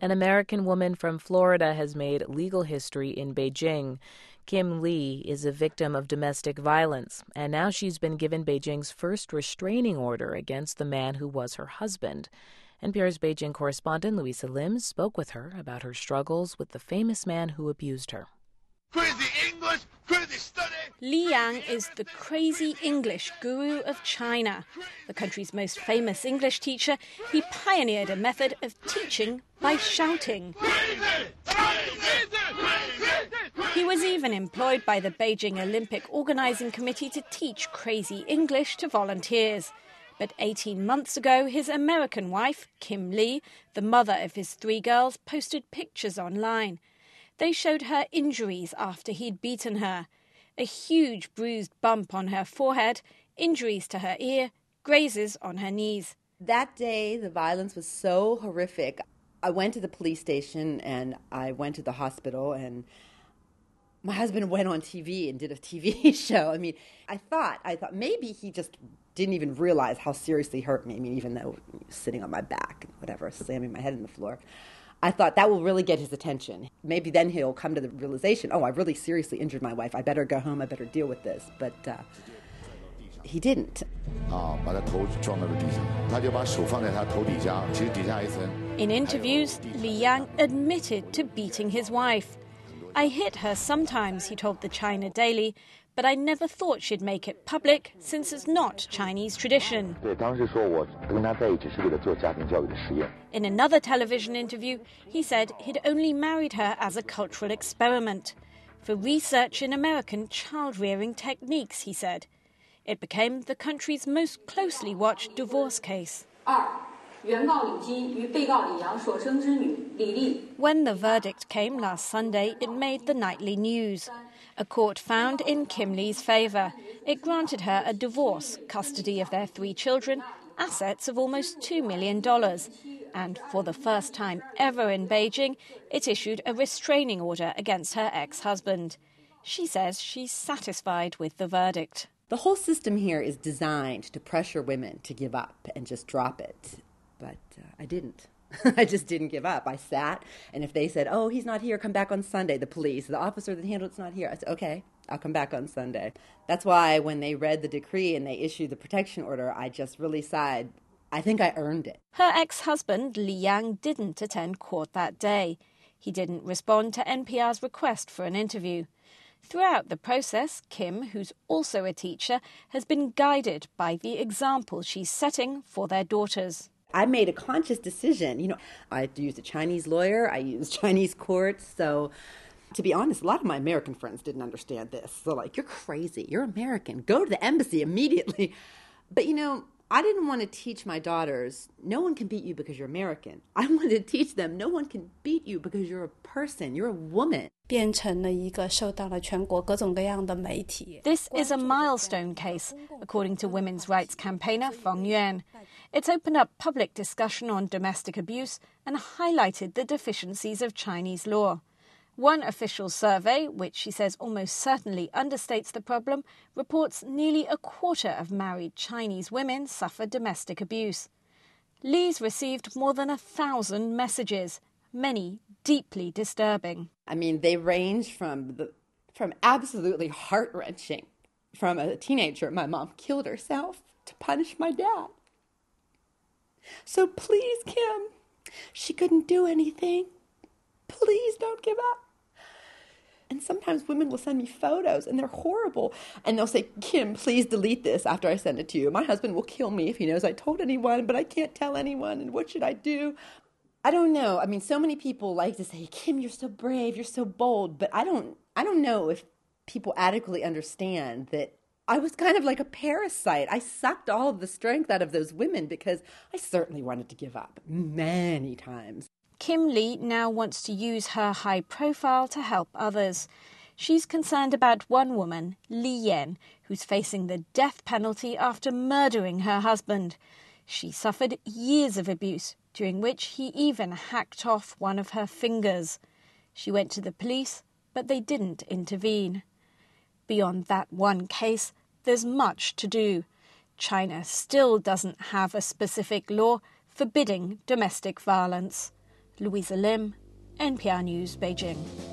An American woman from Florida has made legal history in Beijing. Kim Lee is a victim of domestic violence, and now she's been given Beijing's first restraining order against the man who was her husband. NPR's Beijing correspondent Louisa Lim spoke with her about her struggles with the famous man who abused her. Crazy English, crazy study. Li Yang is the crazy English guru of China. The country's most famous English teacher, he pioneered a method of teaching by shouting. He was even employed by the Beijing Olympic Organizing Committee to teach crazy English to volunteers. But 18 months ago, his American wife, Kim Lee, the mother of his 3 girls, posted pictures online. They showed her injuries after he'd beaten her. A huge bruised bump on her forehead, injuries to her ear, grazes on her knees. That day, the violence was so horrific. I went to the police station and I went to the hospital, and my husband went on TV and did a TV show. I mean, I thought maybe he just didn't even realize how seriously he hurt me. I mean, even though he was sitting on my back and whatever, slamming my head in the floor. I thought that will really get his attention. Maybe then he'll come to the realization, oh, I really seriously injured my wife. I better go home. I better deal with this. But he didn't. In interviews, Li Yang admitted to beating his wife. I hit her sometimes, he told the China Daily, but I never thought she'd make it public since it's not Chinese tradition. In another television interview, he said he'd only married her as a cultural experiment. For research in American child-rearing techniques, he said. It became the country's most closely watched divorce case. When the verdict came last Sunday, it made the nightly news. A court found in Kim Lee's favour. It granted her a divorce, custody of their 3 children, assets of almost $2 million. And for the first time ever in Beijing, it issued a restraining order against her ex-husband. She says she's satisfied with the verdict. The whole system here is designed to pressure women to give up and just drop it. But I didn't. I just didn't give up. I sat, and if they said, oh, he's not here, come back on Sunday, the police, the officer that handled it's not here, I said, okay, I'll come back on Sunday. That's why when they read the decree and they issued the protection order, I just really sighed. I think I earned it. Her ex-husband, Li Yang, didn't attend court that day. He didn't respond to NPR's request for an interview. Throughout the process, Kim, who's also a teacher, has been guided by the example she's setting for their daughters. I made a conscious decision. I used a Chinese lawyer. I used Chinese courts. So, to be honest, a lot of my American friends didn't understand this. They're like, you're crazy. You're American. Go to the embassy immediately. But, I didn't want to teach my daughters, no one can beat you because you're American. I wanted to teach them, no one can beat you because you're a person. You're a woman. This is a milestone case, according to women's rights campaigner Feng Yuan. It's opened up public discussion on domestic abuse and highlighted the deficiencies of Chinese law. One official survey, which she says almost certainly understates the problem, reports nearly a quarter of married Chinese women suffer domestic abuse. Lee's received more than 1,000 messages, many deeply disturbing. I mean, they range from absolutely heart-wrenching. From a teenager, my mom killed herself to punish my dad. So please, Kim, she couldn't do anything. Please don't give up. And sometimes women will send me photos, and they're horrible. And they'll say, Kim, please delete this after I send it to you. My husband will kill me if he knows I told anyone, but I can't tell anyone. And what should I do? I don't know. I mean, so many people like to say, Kim, you're so brave, you're so bold. But I don't know if people adequately understand that I was kind of like a parasite. I sucked all of the strength out of those women because I certainly wanted to give up many times. Kim Lee now wants to use her high profile to help others. She's concerned about one woman, Li Yan, who's facing the death penalty after murdering her husband. She suffered years of abuse, during which he even hacked off one of her fingers. She went to the police, but they didn't intervene. Beyond that one case, there's much to do. China still doesn't have a specific law forbidding domestic violence. Louisa Lim, NPR News, Beijing.